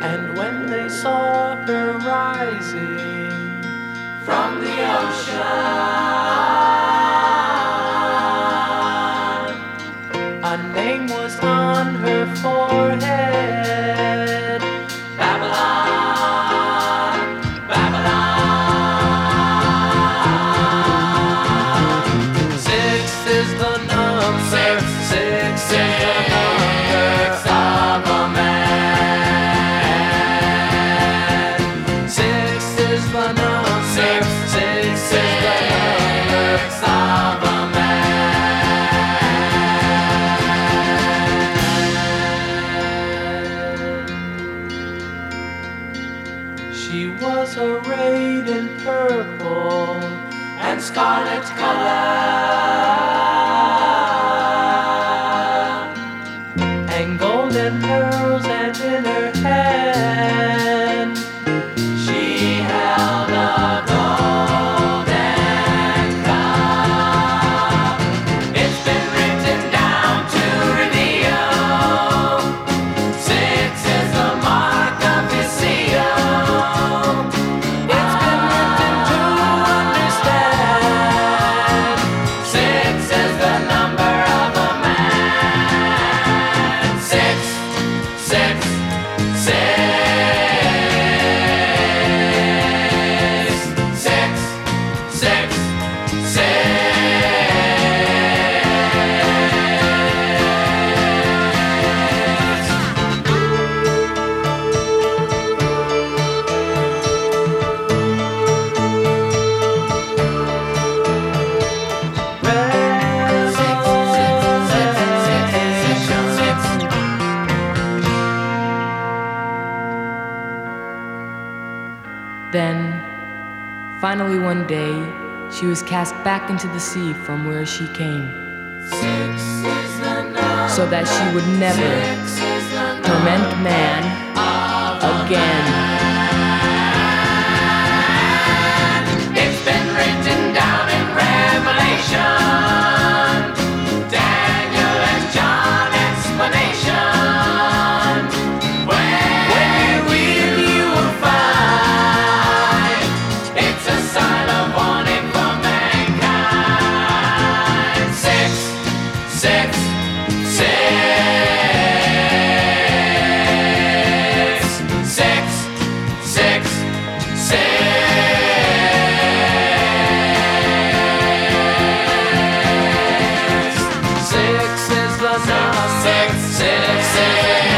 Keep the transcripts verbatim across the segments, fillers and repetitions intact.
And when they saw her rising from the ocean, a name was on her forehead: Babylon, Babylon. Six is the number, six, six is the number of a man. Six is the number, six, six is the number of a man. She was arrayed in purple and scarlet color, and golden pearls, and in her hand she held a golden cup. It's been written down to reveal six is the mark of his seal. It's been written to understand six is the number of a man. Six, six, six. Six, six, six. Then, finally one day, she was cast back into the sea from where she came, so that she would never torment man again. It's been written down in Revelation, Daniel and John explanation. When, when you read, you will find it's a sign of warning for mankind. Six, six, six. Six, six, six. Six is the number. Six, six, six.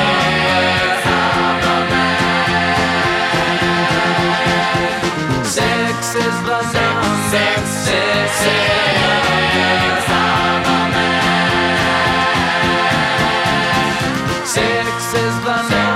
Six is the number. Six, six, six. Six is the number.